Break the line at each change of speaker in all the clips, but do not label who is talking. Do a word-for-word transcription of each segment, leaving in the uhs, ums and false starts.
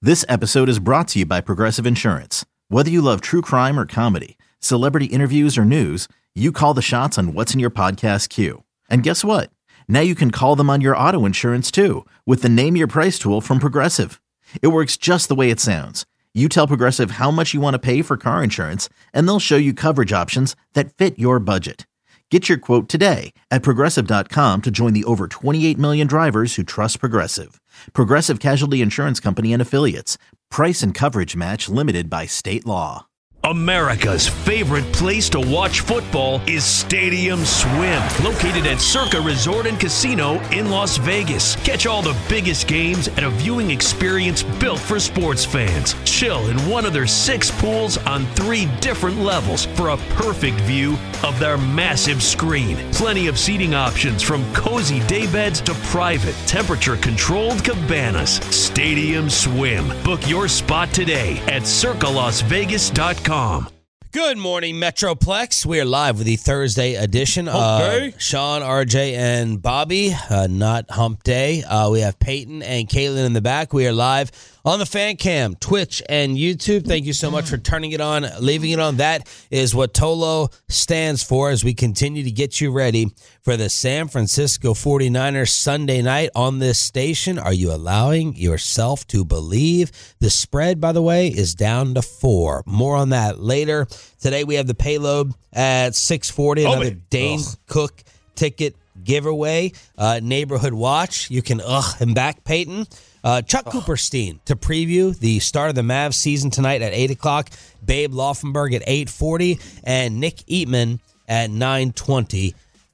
This episode is brought to you by Progressive Insurance. Whether you love true crime or comedy, celebrity interviews or news, you call the shots on what's in your podcast queue. And guess what? Now you can call them on your auto insurance too with the Name Your Price tool from Progressive. It works just the way it sounds. You tell Progressive how much you want to pay for car insurance, and they'll show you coverage options that fit your budget. Get your quote today at Progressive dot com to join the over twenty-eight million drivers who trust Progressive. Progressive Casualty Insurance Company and Affiliates. Price and coverage match limited by state law.
America's favorite place to watch football is Stadium Swim, located at Circa Resort and Casino in Las Vegas. Catch all the biggest games at a viewing experience built for sports fans. Chill in one of their six pools on three different levels for a perfect view of their massive screen. Plenty of seating options from cozy daybeds to private, temperature-controlled cabanas. Stadium Swim. Book your spot today at circa las vegas dot com.
Good morning, Metroplex. We are live with the Thursday edition
Okay.
of Sean, R J, and Bobby. Uh, not hump day. Uh, we have Peyton and Caitlin in the back. We are live on the Fan Cam, Twitch, and YouTube. Thank you so much for turning it on, leaving it on. That is what Tolo stands for as we continue to get you ready for the San Francisco forty-niners Sunday night on this station. Are you allowing yourself to believe? The spread, by the way, is down to four. More on that later. Today we have the payload at six forty, another
Oh,
Dane
ugh.
Cook ticket giveaway, uh, neighborhood watch. You can ugh him back, Peyton. Uh, Chuck Cooperstein to preview the start of the Mavs season tonight at eight o'clock. Babe Laufenberg at eight forty, and Nick Eatman at nine twenty.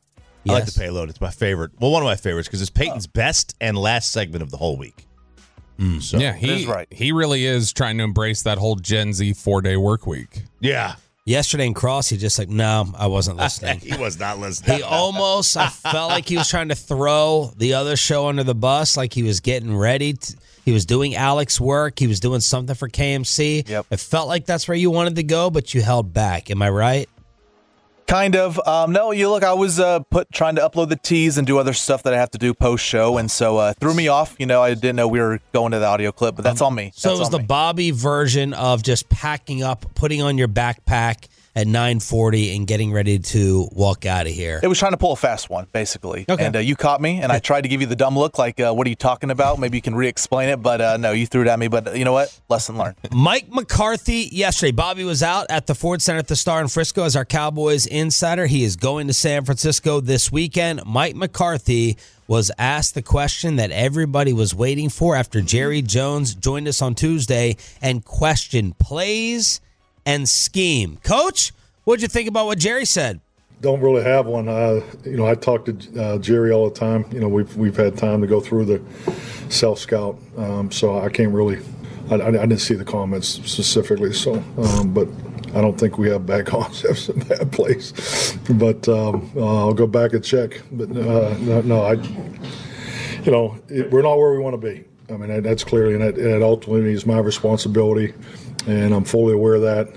I like the payload. It's my favorite. Well, one of my favorites because it's Peyton's best and last segment of the whole week.
Mm.
So,
Yeah, he
right.
he really is trying to embrace that whole Gen Z four day work week.
Yeah.
Yesterday in Cross, he just like, no, I wasn't listening.
He was not listening.
He almost, I felt like he was trying to throw the other show under the bus, like he was getting ready. To, he was doing Alex work. He was doing something for K M C.
Yep.
It felt like that's where you wanted to go, but you held back. Am I right?
Kind of. Um, no, you look, I was uh, put trying to upload the teas and do other stuff that I have to do post show, and so uh, threw me off. You know, I didn't know we were going to the audio clip, but that's on me.
So
That's
it was
on
the
me.
Bobby version of just packing up, putting on your backpack at nine forty and getting ready to walk out of here.
It was trying to pull a fast one, basically.
Okay.
And uh, you caught me, and I tried to give you the dumb look, like, uh, what are you talking about? Maybe you can re-explain it, but uh, no, you threw it at me. But uh, you know what? Lesson learned.
Mike McCarthy yesterday. Bobby was out at the Ford Center at the Star in Frisco as our Cowboys insider. He is going to San Francisco this weekend. Mike McCarthy was asked the question that everybody was waiting for after Jerry Jones joined us on Tuesday and questioned plays and scheme. Coach, what'd you think about what Jerry said?
Don't really have one. Uh, you know, I talk to uh, Jerry all the time. You know, we've we've had time to go through the self scout, um, so I can't really. I, I didn't see the comments specifically, so um, but I don't think we have bad concepts in bad place. But um, uh, I'll go back and check. But uh, no, no, I. You know, it, we're not where we want to be. I mean, that, that's clearly, and that, and that ultimately is my responsibility, and I'm fully aware of that.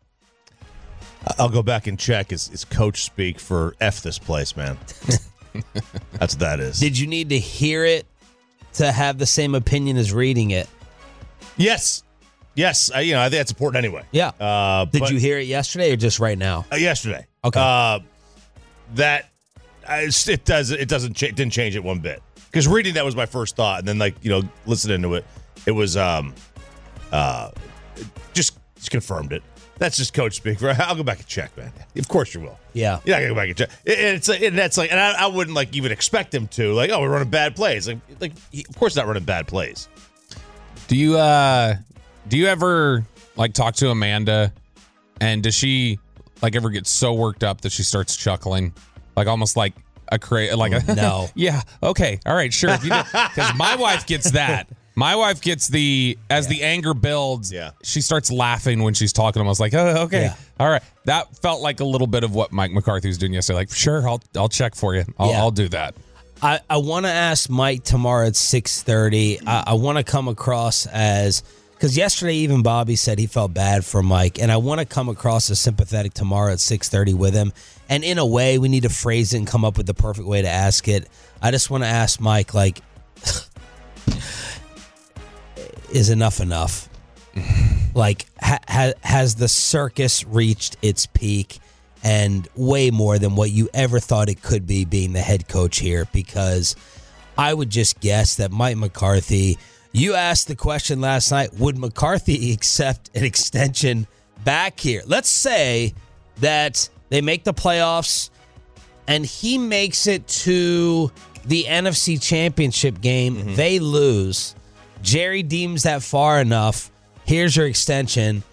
I'll go back and check. Is, is coach speak for F this place, man? That's what that is.
Did you need to hear it to have the same opinion as reading it?
Yes. Yes. I, you know, I think that's important anyway.
Yeah.
Uh,
Did
but-
you hear it yesterday or just right now?
Uh, yesterday.
Okay.
Uh, that uh, it does. It doesn't. Cha- didn't change it one bit. Because reading that was my first thought, and then like you know, listening to it, it was um, uh, just, just confirmed it. That's just coach speak. I'll go back and check, man. Of course you will.
Yeah.
You're not gonna go back and check. It, it's like, and that's like, and I, I wouldn't like even expect him to. Like, oh, we're running bad plays. Like, like he, of course not running bad plays.
Do you uh do you ever like talk to Amanda, and does she like ever get so worked up that she starts chuckling, like almost like a cra- like a
No.
yeah, okay, all right, sure. Because my wife gets that. My wife gets the as the anger builds.
Yeah.
She starts laughing when she's talking. I was like, oh, okay,
Yeah.
all right. That felt like a little bit of what Mike McCarthy was doing yesterday. Like, sure, I'll I'll check for you. I'll,
Yeah.
I'll do that.
I, I want to ask Mike tomorrow at six thirty. I, I want to come across as, because yesterday even Bobby said he felt bad for Mike, and I want to come across as sympathetic tomorrow at six thirty with him. And in a way, we need to phrase it and come up with the perfect way to ask it. I just want to ask Mike, like, is enough enough? Like, ha- ha- has the circus reached its peak and way more than what you ever thought it could be being the head coach here? Because I would just guess that Mike McCarthy, you asked the question last night, would McCarthy accept an extension back here? Let's say that they make the playoffs and he makes it to the N F C Championship game. Mm-hmm. They lose. Jerry deems that far enough. Here's your extension.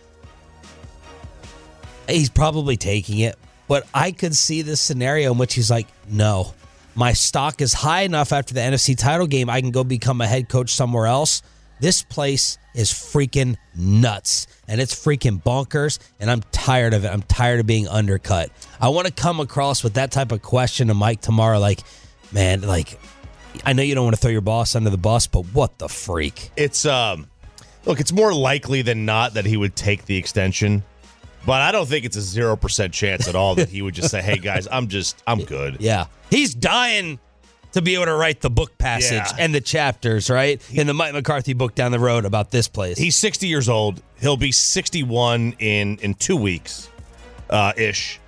He's probably taking it, but I could see this scenario in which he's like, no, my stock is high enough after the N F C title game. I can go become a head coach somewhere else. This place is freaking nuts, and it's freaking bonkers, and I'm tired of it. I'm tired of being undercut. I want to come across with that type of question to Mike tomorrow, like, man, like, I know you don't want to throw your boss under the bus, but what the freak?
It's, um, look, it's more likely than not that he would take the extension, but I don't think it's a zero percent chance at all that he would just say, hey, guys, I'm just, I'm good.
Yeah. He's dying to be able to write the book passage
Yeah.
and the chapters, right? In the Mike McCarthy book down the road about this place.
He's sixty years old. He'll be sixty-one in, in two weeks, uh, ish.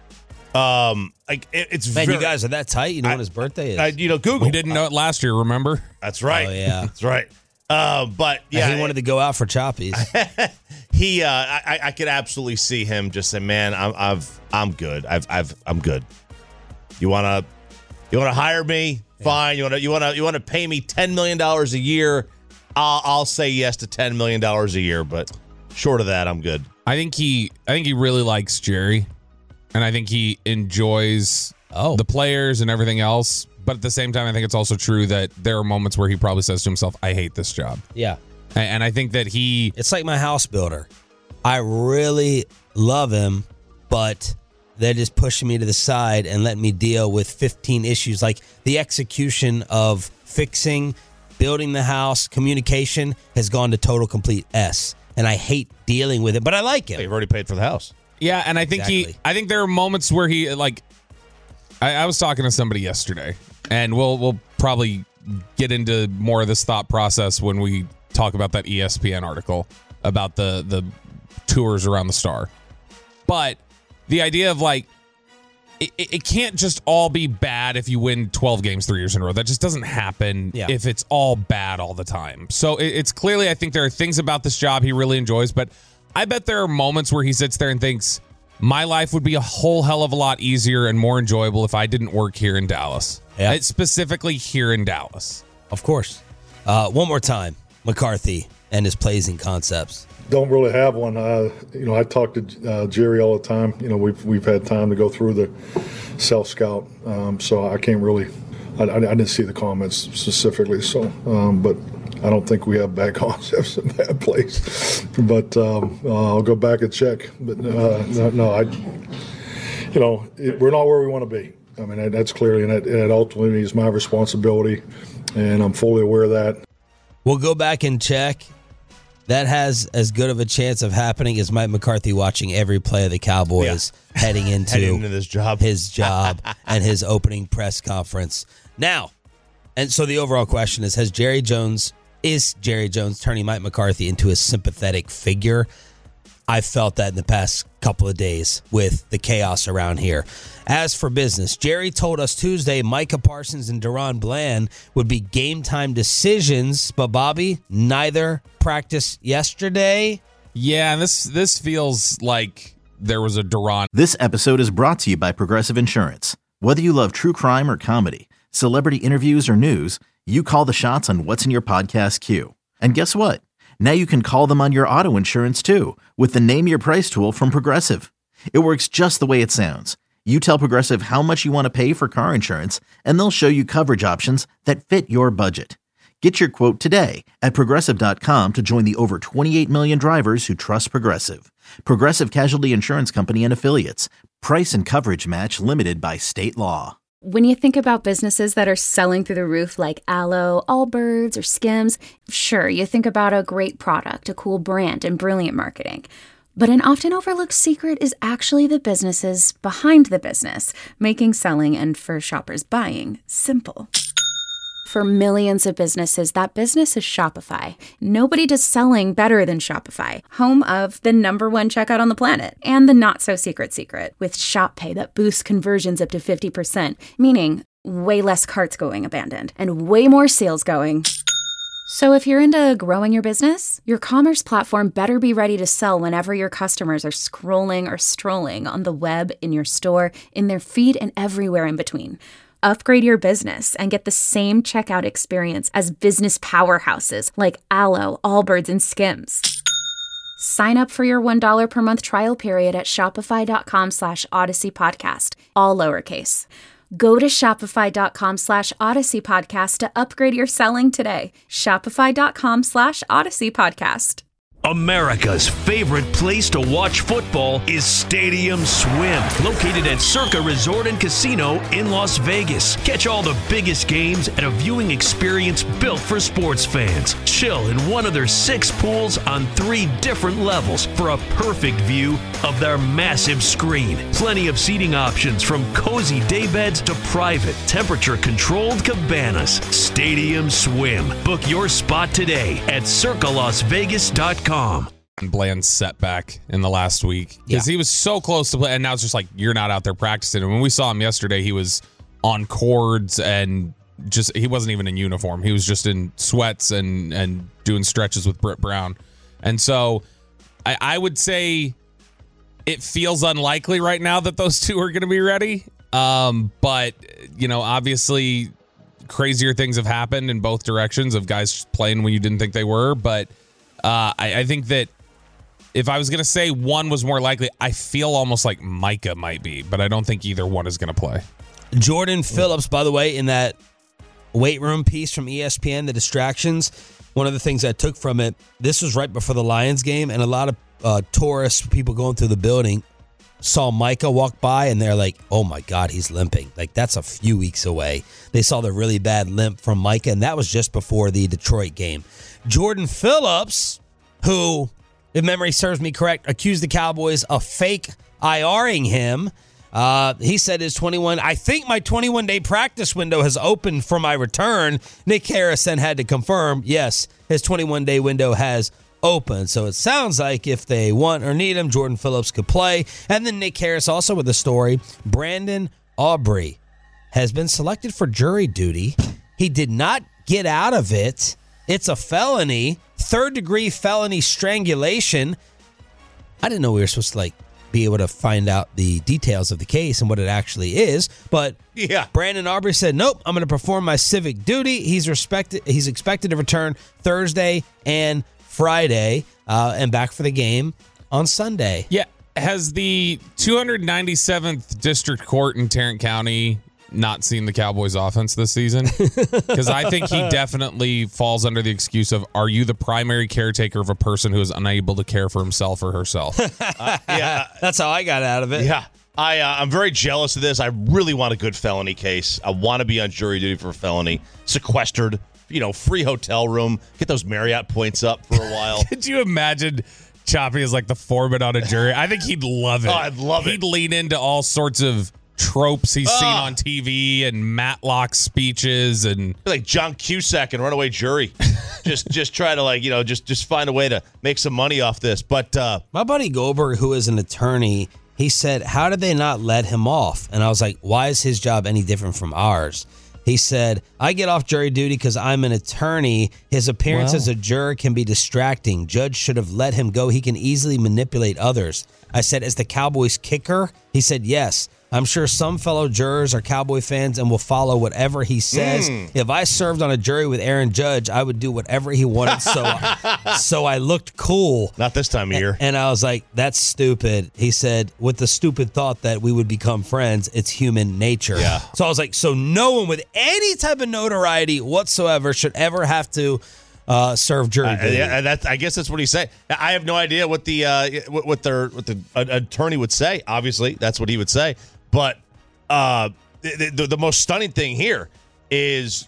Um, like it, it's
Man,
very,
you guys are that tight. You know
I-
when his birthday is.
I, you know, Google.
We didn't know it last year, remember?
That's right.
Oh, yeah.
That's right. Uh, but yeah,
And he wanted to go out for choppies.
he, uh, I, I could absolutely see him just say, "Man, I'm, I've, I'm good. I've, I've, I'm good. You wanna, you wanna hire me? Fine. You wanna, you wanna, you wanna pay me ten million dollars a year? I'll, I'll say yes to ten million dollars a year. But short of that, I'm good."
I think he I think he really likes Jerry, and I think he enjoys
Oh.
the players and everything else. But at the same time, I think it's also true that there are moments where he probably says to himself, I hate this job.
Yeah.
And, and I think that he
It's like my house builder. I really love him, but they're just pushing me to the side and letting me deal with fifteen issues. Like the execution of fixing, building the house, communication has gone to total complete S. And I hate dealing with it, but I like him.
You've already paid for the house.
Yeah, and I think he
Exactly.
I think there are moments where he like I, I was talking to somebody yesterday, and we'll we'll probably get into more of this thought process when we talk about that E S P N article about the the tours around the Star. But the idea of like it, it can't just all be bad if you win twelve games three years in a row. That just doesn't happen
Yeah.
if it's all bad all the time. So it, it's clearly, I think there are things about this job he really enjoys, but I bet there are moments where he sits there and thinks, my life would be a whole hell of a lot easier and more enjoyable if I didn't work here in Dallas.
Yeah.
It's specifically here in Dallas.
Of course. Uh, one more time, McCarthy and his plays and concepts.
Don't really have one. Uh, you know, I talk to uh, Jerry all the time. You know, we've we've had time to go through the self scout, um, so I can't really. I, I, I didn't see the comments specifically, so um, but I don't think we have bad concepts in bad place. But um, uh, I'll go back and check. But uh, no, no, I. You know, it, we're not where we want to be. I mean, that, that's clearly, and that, and that ultimately is my responsibility, and I'm fully aware of that.
We'll go back and check. That has as good of a chance of happening as Mike McCarthy watching every play of the Cowboys heading into,
Heading into this job.
his job and his opening press conference. Now, and so the overall question is, has Jerry Jones, is Jerry Jones turning Mike McCarthy into a sympathetic figure? I felt that in the past couple of days with the chaos around here. As for business, Jerry told us Tuesday Micah Parsons and Deron Bland would be game time decisions, but Bobby, neither practiced yesterday.
Yeah, and this this feels like there was a Duran.
This episode is brought to you by Progressive Insurance. Whether you love true crime or comedy, celebrity interviews or news, you call the shots on what's in your podcast queue. And guess what? Now you can call them on your auto insurance too with the Name Your Price tool from Progressive. It works just the way it sounds. You tell Progressive how much you want to pay for car insurance, and they'll show you coverage options that fit your budget. Get your quote today at Progressive dot com to join the over twenty-eight million drivers who trust Progressive. Progressive Casualty Insurance Company and Affiliates. Price and coverage match limited by state law.
When you think about businesses that are selling through the roof like Aloe, Allbirds, or Skims, sure, you think about a great product, a cool brand, and brilliant marketing. But an often overlooked secret is actually the businesses behind the business, making selling and for shoppers buying simple. For millions of businesses, that business is Shopify. Nobody does selling better than Shopify, home of the number one checkout on the planet and the not-so-secret secret with Shop Pay that boosts conversions up to fifty percent, meaning way less carts going abandoned and way more sales going. So if you're into growing your business, your commerce platform better be ready to sell whenever your customers are scrolling or strolling on the web, in your store, in their feed, and everywhere in between. Upgrade your business and get the same checkout experience as business powerhouses like Alo, Allbirds, and Skims. Sign up for your one dollar per month trial period at shopify.com slash Odyssey Podcast, all lowercase. Go to shopify.com slash Odyssey Podcast to upgrade your selling today. Shopify.com slash Odyssey Podcast.
America's favorite place to watch football is Stadium Swim, located at Circa Resort and Casino in Las Vegas. Catch all the biggest games at a viewing experience built for sports fans. Chill in one of their six pools on three different levels for a perfect view of their massive screen. Plenty of seating options from cozy daybeds to private, temperature-controlled cabanas. Stadium Swim. Book your spot today at circa las vegas dot com.
Bland's setback in the last week because
Yeah.
he was so close to play, and now it's just like you're not out there practicing. And when we saw him yesterday, he was on cords and just he wasn't even in uniform. He was just in sweats and and doing stretches with Britt Brown. And so I, I would say it feels unlikely right now that those two are going to be ready. Um, but you know, obviously, crazier things have happened in both directions of guys playing when you didn't think they were, but. Uh, I, I think that if I was going to say one was more likely, I feel almost like Micah might be, but I don't think either one is going to play.
Jordan Phillips, by the way, in that weight room piece from E S P N, The Distractions, one of the things I took from it, this was right before the Lions game, and a lot of uh, tourists, people going through the building, saw Micah walk by, and they're like, oh my God, he's limping. Like, that's a few weeks away. They saw the really bad limp from Micah, and that was just before the Detroit game. Jordan Phillips, who, if memory serves me correct, accused the Cowboys of fake I R-ing him. Uh, he said his twenty-one, I think my twenty-one-day practice window has opened for my return. Nick Harris then had to confirm, yes, his twenty-one-day window has opened. So it sounds like if they want or need him, Jordan Phillips could play. And then Nick Harris also with the story, Brandon Aubrey has been selected for jury duty. He did not get out of it. It's a felony, third-degree felony strangulation. I didn't know we were supposed to, like, be able to find out the details of the case and what it actually is. But
yeah,
Brandon Aubrey said, nope, I'm going to perform my civic duty. He's respected. He's expected to return Thursday and Friday uh, and back for the game on Sunday.
Yeah. Has the two hundred ninety-seventh District Court in Tarrant County not seen the Cowboys offense this season? Because I think he definitely falls under the excuse of, are you the primary caretaker of a person who is unable to care for himself or herself?
uh, yeah,
that's how I got out of it.
Yeah, I uh, I'm very jealous of this. I really want a good felony case. I want to be on jury duty for a felony, sequestered, you know, free hotel room, get those Marriott points up for a while.
Could you imagine Choppy as like the foreman on a jury? I think he'd love it.
Oh, I'd love
he'd
it.
He'd lean into all sorts of tropes he's
uh,
seen on T V and Matlock speeches and
like John Cusack and Runaway Jury. just just try to like, you know, just just find a way to make some money off this. But uh,
my buddy Goldberg, who is an attorney, he said, how did they not let him off? And I was like, why is his job any different from ours? He said, I get off jury duty because I'm an attorney. His appearance
Wow.
as a juror can be distracting. Judge should have let him go. He can easily manipulate others. I said, as the Cowboys kicker? He said, yes. I'm sure some fellow jurors are Cowboy fans and will follow whatever he says.
Mm.
If I served on a jury with Aaron Judge, I would do whatever he wanted. So, so I looked cool.
Not this time of year.
And I was like, that's stupid. He said, with the stupid thought that we would become friends, it's human nature.
Yeah.
So I was like, so no one with any type of notoriety whatsoever should ever have to uh, serve jury
Uh,
duty.
yeah, that's, I guess that's what he's saying. I have no idea what the uh, what, what their what the uh, attorney would say. Obviously, that's what he would say. But uh, the, the the most stunning thing here is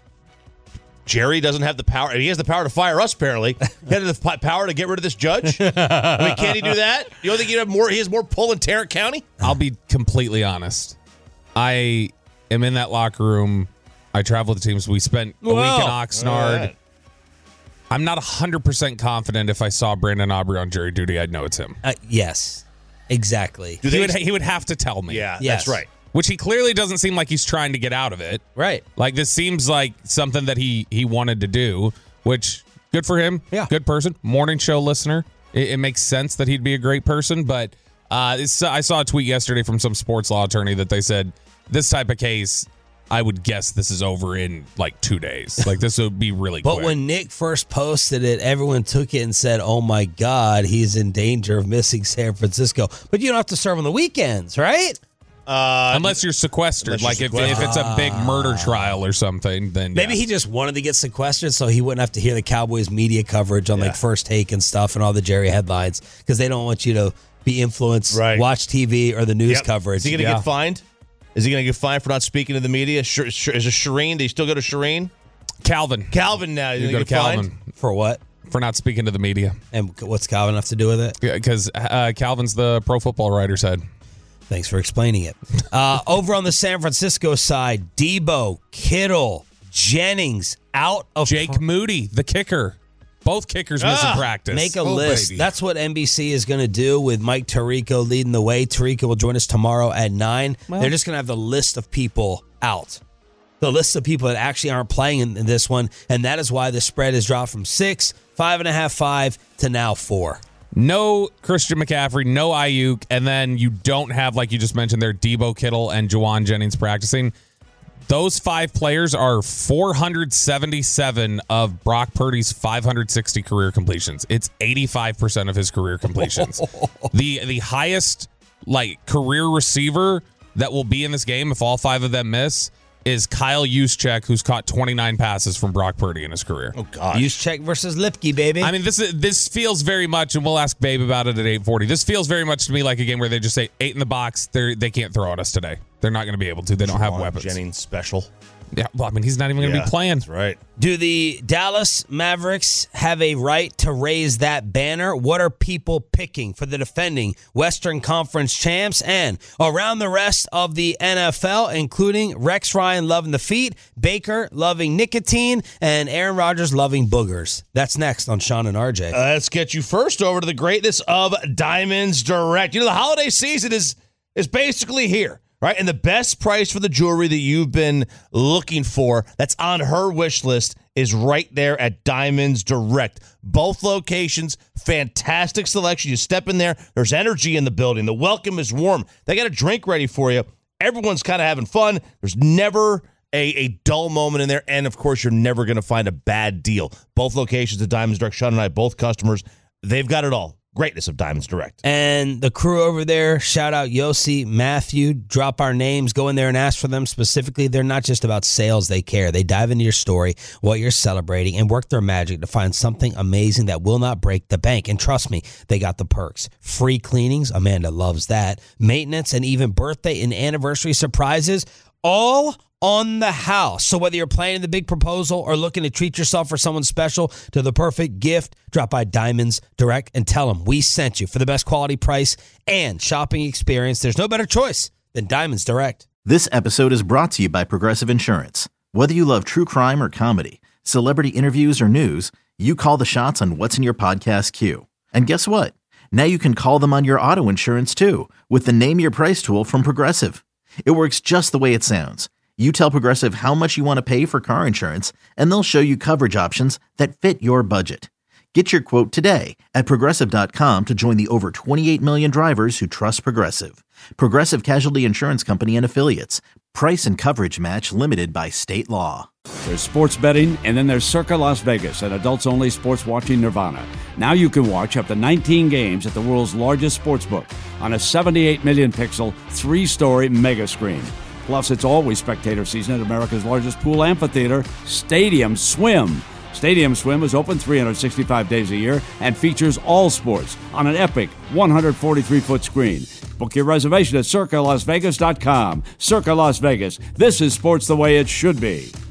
Jerry doesn't have the power. He has the power to fire us. Apparently, he has the power to get rid of this judge. I mean, can he do that? You don't think he have more? He has more pull in Tarrant County.
I'll be completely honest. I am in that locker room I travel with the teams. We spent a
Whoa.
week in Oxnard.
Right.
I'm not one hundred percent confident if I saw Brandon Aubrey on jury duty, I'd know it's him.
Uh, yes, exactly.
Do
He
they-
would, he would have to tell me.
Yeah,
Yes.
that's right.
Which he clearly doesn't seem like he's trying to get out of it.
Right.
Like, this seems like something that he, he wanted to do, which, good for him.
Yeah.
Good person. Morning show listener. It, it makes sense that he'd be a great person, but uh, it's, I saw a tweet yesterday from some sports law attorney that they said, this type of case, I would guess this is over in, like, two days. Like, this would be really
But
quick.
when Nick first posted it, everyone took it and said, oh, my God, he's in danger of missing San Francisco. But you don't have to serve on the weekends, right?
Uh,
Unless you're sequestered.
Unless you're
like, if, if it's a big murder trial or something, then
Maybe
yeah.
he just wanted to get sequestered so he wouldn't have to hear the Cowboys media coverage on
Yeah.
like First Take and stuff and all the Jerry headlines because they don't want you to be influenced,
Right.
watch T V or the news
Yep.
coverage.
Is he going to
Yeah.
get fined? Is he going to get fined for not speaking to the media? Sh- sh- is it Shireen? Do you still go to Shireen?
Calvin.
Calvin now.
You
You
go to
get fined?
Calvin
For what?
for not speaking to the media.
And what's Calvin have to do with it?
Because uh, Calvin's the Pro Football Writer's head.
Thanks for explaining it. Uh, over on the San Francisco side, Debo, Kittle, Jennings out of
Jake Moody, the kicker. Both kickers missing
Ah,
practice.
Make a
Oh,
list.
baby.
That's what N B C is going to do with Mike Tirico leading the way. Tirico will join us tomorrow at nine. They're just going to have the list of people out. The list of people that actually aren't playing in, in this one, and that is why the spread has dropped from six, five and a half, five to now four.
No Christian McCaffrey, no Ayuk, and then you don't have, like you just mentioned there, Debo Kittle and Juwan Jennings practicing. Those five players are four hundred seventy-seven of Brock Purdy's five hundred sixty career completions. It's eighty-five percent of his career completions. the the highest like career receiver that will be in this game if all five of them miss is Kyle Juszczyk, who's caught twenty-nine passes from Brock Purdy in his career.
Oh, God.
Juszczyk versus Lipke, baby.
I mean, this is, this feels very much, and we'll ask Babe about it at eight forty. This feels very much to me like a game where they just say eight in the box. They they can't throw at us today. They're not going to be able to. They don't have
Juwan
weapons.
Jennings special.
Yeah, well, I mean, he's not even going to
Yeah,
be playing.
That's right.
Do the Dallas Mavericks have a right to raise that banner? What are people picking for the defending Western Conference champs and around the rest of the N F L, including Rex Ryan loving the feet, Baker loving nicotine, and Aaron Rodgers loving boogers? That's next on Sean and R J.
Uh, let's get you first over to the greatness of Diamonds Direct. You know, the holiday season is is basically here, right? And the best price for the jewelry that you've been looking for that's on her wish list is right there at Diamonds Direct. Both locations, fantastic selection. You step in there, there's energy in the building. The welcome is warm. They got a drink ready for you. Everyone's kind of having fun. There's never a, a dull moment in there. And, of course, you're never going to find a bad deal. Both locations at Diamonds Direct. Sean and I, both customers, they've got it all. Greatness of Diamonds Direct.
And the crew over there, shout out Yossi, Matthew, drop our names, go in there and ask for them specifically. They're not just about sales, they care. They dive into your story, what you're celebrating, and work their magic to find something amazing that will not break the bank. And trust me, they got the perks. Free cleanings, Amanda loves that. Maintenance, and even birthday and anniversary surprises, all on the house. So whether you're planning the big proposal or looking to treat yourself for someone special to the perfect gift, drop by Diamonds Direct and tell them we sent you for the best quality price and shopping experience. There's no better choice than Diamonds Direct.
This episode is brought to you by Progressive Insurance. Whether you love true crime or comedy, celebrity interviews or news, you call the shots on what's in your podcast queue. And guess what? Now you can call them on your auto insurance too with the Name Your Price tool from Progressive. It works just the way it sounds. You tell Progressive how much you want to pay for car insurance, and they'll show you coverage options that fit your budget. Get your quote today at Progressive dot com to join the over twenty-eight million drivers who trust Progressive. Progressive Casualty Insurance Company and Affiliates. Price and coverage match limited by state law.
There's sports betting, and then there's Circa Las Vegas, an adults-only sports watching nirvana. Now you can watch up to nineteen games at the world's largest sportsbook on a seventy-eight million pixel, three-story mega screen. Plus, it's always spectator season at America's largest pool amphitheater, Stadium Swim. Stadium Swim is open three hundred sixty-five days a year and features all sports on an epic one hundred forty-three foot screen. Book your reservation at Circa Las Vegas dot com. Circa Las Vegas. This is sports the way it should be.